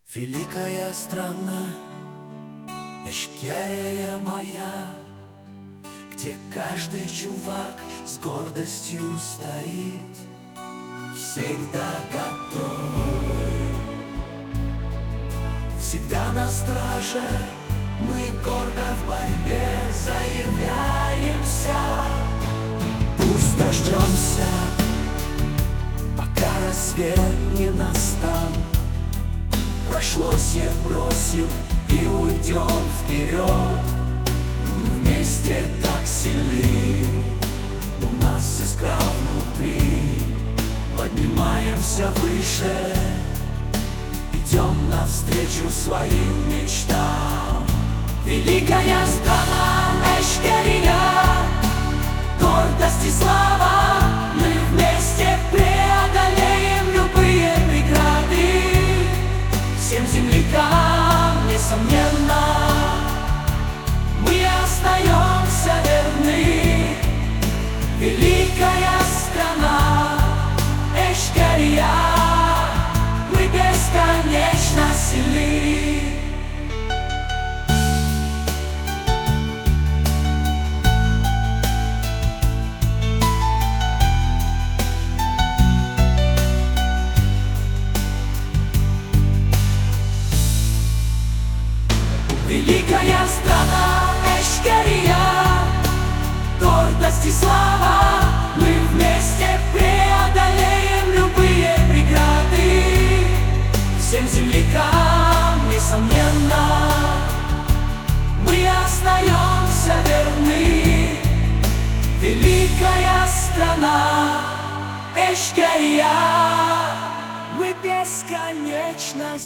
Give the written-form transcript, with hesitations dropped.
Великая страна, Эшкерия моя, где каждый чувак с гордостью стоит, всегда готовый, всегда на страже. Мы гордо в борьбе заявляемся. Пусть дождемся, пока рассвет не настал. Прошлось и бросим, и уйдем вперед. Вместе так сильны, у нас искра внутри. Поднимаемся выше, идем навстречу своим мечтам. Великая страна Эшкерия, гордость и слава. Мы вместе преодолеем любые преграды. Всем землякам, несомненно, мы остаемся верны. Великая страна Эшкерия, мы бесконечно сильны. Великая страна Эшкерия, гордость и слава. Мы вместе преодолеем любые преграды. Всем землякам, несомненно, мы остаемся верны. Великая страна Эшкерия, мы бесконечно